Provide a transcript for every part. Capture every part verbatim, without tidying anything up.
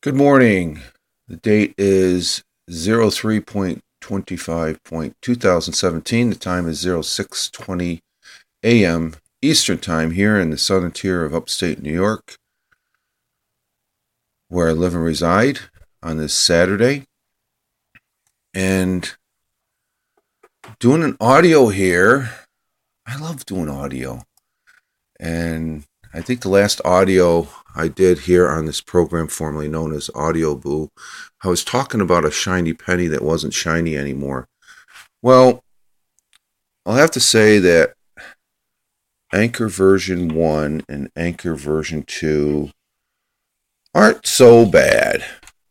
Good morning. The date is zero three point two five point two thousand seventeen. The time is zero six twenty a.m. Eastern Time here in the southern tier of upstate New York, where I live and reside on this Saturday. And doing an audio here. I love doing audio. And I think the last audio I did here on this program formerly known as Audio Boo, I was talking about a shiny penny that wasn't shiny anymore. Well, I'll have to say that Anchor version one and Anchor version two aren't so bad.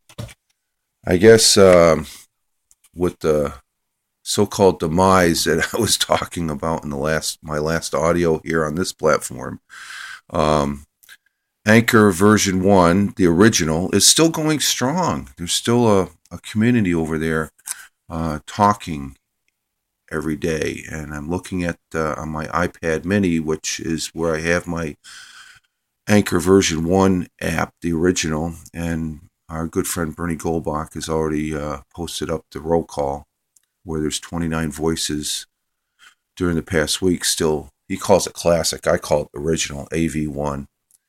I guess um, with the so-called demise that I was talking about in the last my last audio here on this platform, um, Anchor version one, the original, is still going strong. There's still a, a community over there uh, talking every day. And I'm looking at uh, on my iPad mini, which is where I have my Anchor version one app, the original. And our good friend Bernie Goldbach has already uh, posted up the roll call where there's twenty-nine voices during the past week. Still, he calls it classic. I call it original, A V one.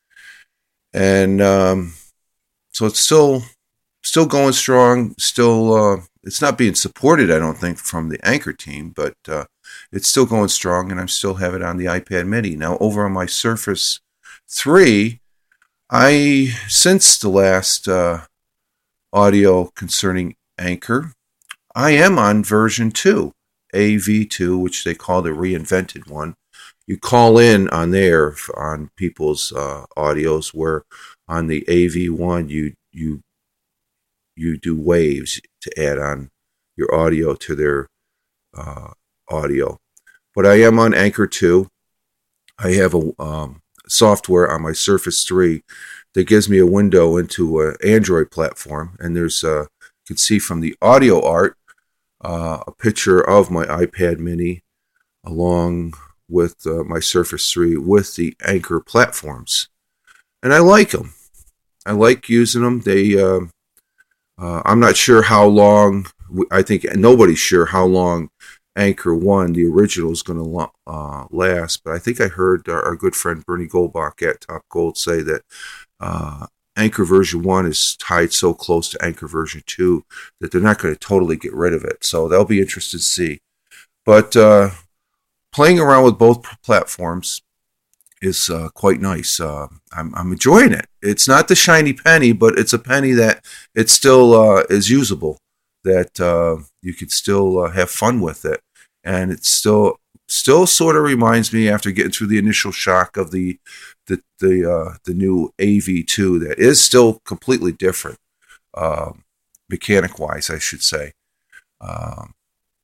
And um, so it's still still going strong. Still, uh, it's not being supported, I don't think, from the Anchor team, but uh, it's still going strong, and I still have it on the iPad mini. Now, over on my Surface three, I, since the last uh, audio concerning Anchor, I am on version two, A V two, which they call the reinvented one. You call in on there on people's uh, audios, where on the A V one you you you do waves to add on your audio to their uh, audio. But I am on Anchor two. I have a um, software on my Surface three that gives me a window into an Android platform, and there's uh, you can see from the audio art uh, a picture of my iPad mini along with uh, my Surface three with the Anchor platforms. And I like them. I like using them. They, uh, uh, I'm not sure how long, I think nobody's sure how long Anchor one, the original, is going to uh, last. But I think I heard our, our good friend Bernie Goldbach at Top Gold say that uh, Anchor version one is tied so close to Anchor version two that they're not going to totally get rid of it. So that'll be interesting to see. But uh, playing around with both platforms is uh, quite nice. Uh, I'm, I'm enjoying it. It's not the shiny penny, but it's a penny that it still uh, is usable, that uh, you could still uh, have fun with it. And it still still sort of reminds me, after getting through the initial shock of the the the, uh, the new A V two, that is still completely different, uh, mechanic-wise, I should say. Um,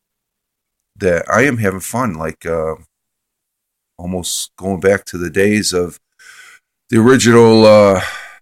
that I am having fun, like uh, almost going back to the days of the original uh,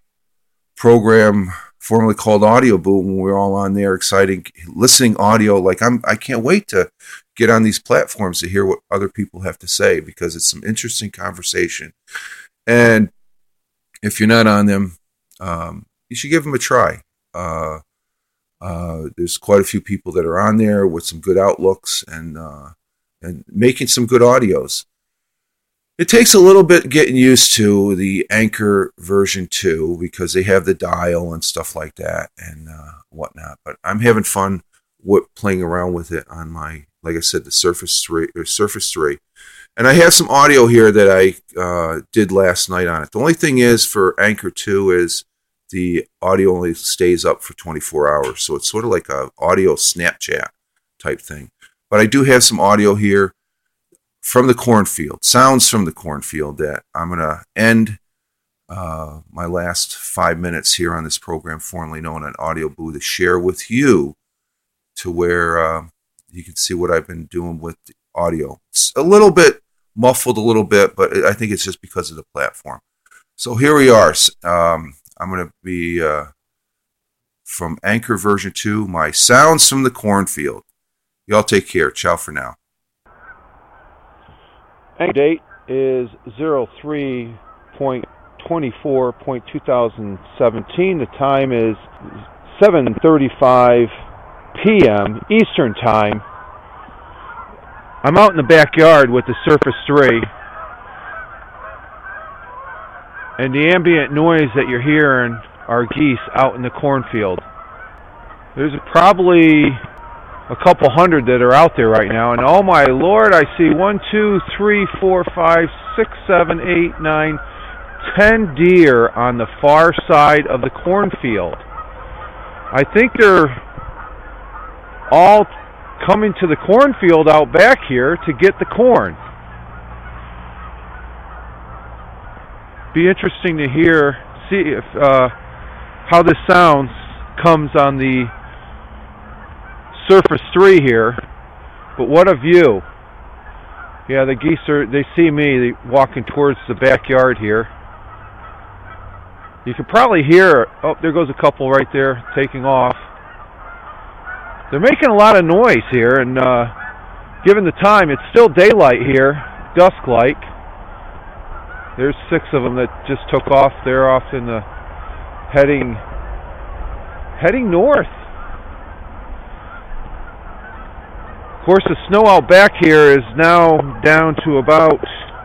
program formerly called Audio Boo, when we were all on there exciting, listening audio. Like I'm, I can't wait to get on these platforms to hear what other people have to say, because it's some interesting conversation. And if you're not on them, um, you should give them a try. Uh, Uh, there's quite a few people that are on there with some good outlooks and uh, and making some good audios. It takes a little bit getting used to the Anchor version two, because they have the dial and stuff like that and uh, whatnot. But I'm having fun with playing around with it on my, like I said, the Surface three or Surface three. And I have some audio here that I uh, did last night on it. The only thing is, for Anchor two, is the audio only stays up for twenty-four hours. So it's sort of like a audio Snapchat type thing. But I do have some audio here from the cornfield, sounds from the cornfield, that I'm going to end uh, my last five minutes here on this program, formerly known as Audio Boo, to share with you, to where uh, you can see what I've been doing with the audio. It's a little bit muffled, a little bit, but I think it's just because of the platform. So here we are. Um, I'm going to be uh, from Anchor version two, my sounds from the cornfield. Y'all take care. Ciao for now. Anchor date is zero three point twenty-four two thousand seventeen. The time is seven thirty-five p.m. Eastern Time. I'm out in the backyard with the Surface three, and the ambient noise that you're hearing are geese out in the cornfield. There's probably a couple hundred that are out there right now, and oh my lord, I see one, two, three, four, five, six, seven, eight, nine, ten deer on the far side of the cornfield. I think they're all coming to the cornfield out back here to get the corn. Be interesting to hear, see if uh, how this sounds comes on the Surface three here. But what a view! Yeah, the geese are, they see me walking towards the backyard here. You can probably hear, oh, there goes a couple right there taking off. They're making a lot of noise here, and uh, given the time, it's still daylight here, dusk-like. There's six of them that just took off. They're off in the heading heading north. Of course, the snow out back here is now down to about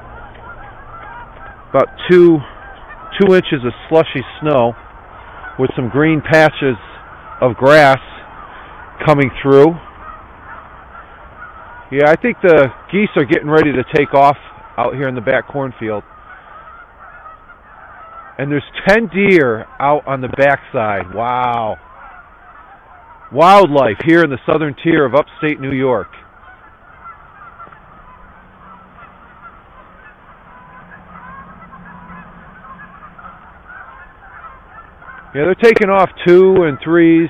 about two two inches of slushy snow, with some green patches of grass coming through. Yeah, I think the geese are getting ready to take off out here in the back cornfield. And there's ten deer out on the backside. Wow. Wildlife here in the southern tier of upstate New York. Yeah, they're taking off two and threes.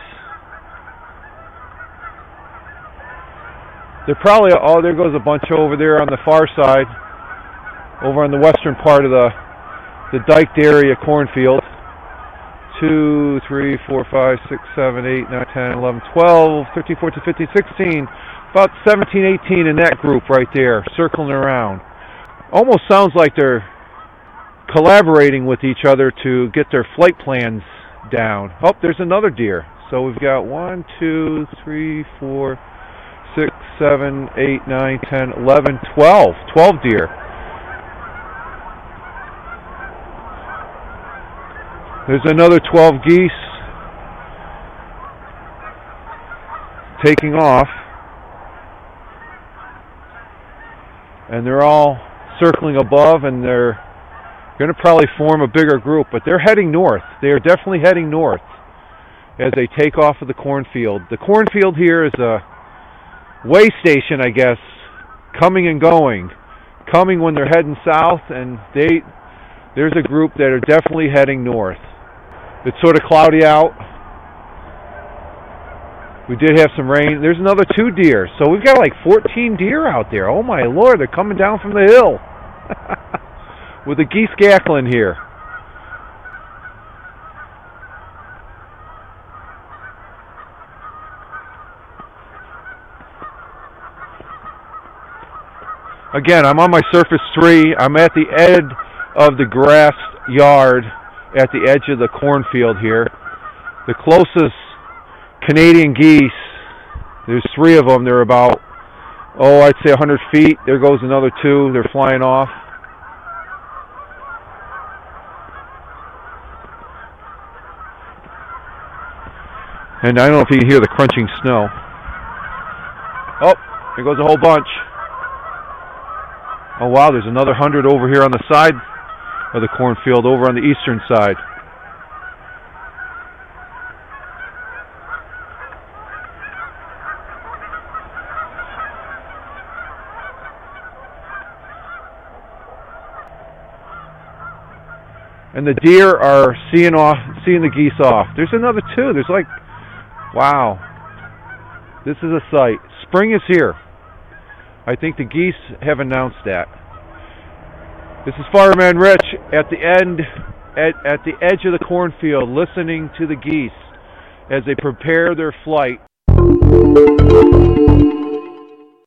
They're probably, oh, there goes a bunch over there on the far side, over on the western part of the the diked area cornfield. two, three, four, five, six, seven, eight, nine, ten, eleven, twelve, thirteen, fourteen, fifteen, sixteen, about seventeen, eighteen in that group right there, circling around. Almost sounds like they're collaborating with each other to get their flight plans down. Oh, there's another deer. So we've got one, two, three, four, six, seven, eight, nine, ten, eleven, twelve. twelve deer. There's another twelve geese taking off. And they're all circling above, and they're going to probably form a bigger group, but they're heading north. They are definitely heading north as they take off of the cornfield. The cornfield here is a way station, I guess, coming and going. Coming when they're heading south, and they there's a group that are definitely heading north. It's sort of cloudy out. We did have some rain. There's another two deer. So we've got like fourteen deer out there. Oh my lord, they're coming down from the hill. With the geese cackling here. Again, I'm on my Surface three. I'm at the edge of the grass yard at the edge of the cornfield here. The closest Canadian geese, there's three of them. They're about, oh, I'd say one hundred feet. There goes another two. They're flying off. And I don't know if you can hear the crunching snow. Oh, here goes a whole bunch. Oh wow, there's another hundred over here on the side of the cornfield, over on the eastern side. And the deer are seeing off, seeing the geese off. There's another two. There's like, wow. This is a sight. Spring is here. I think the geese have announced that. This is Fireman Rich at the end, at, at the edge of the cornfield, listening to the geese as they prepare their flight.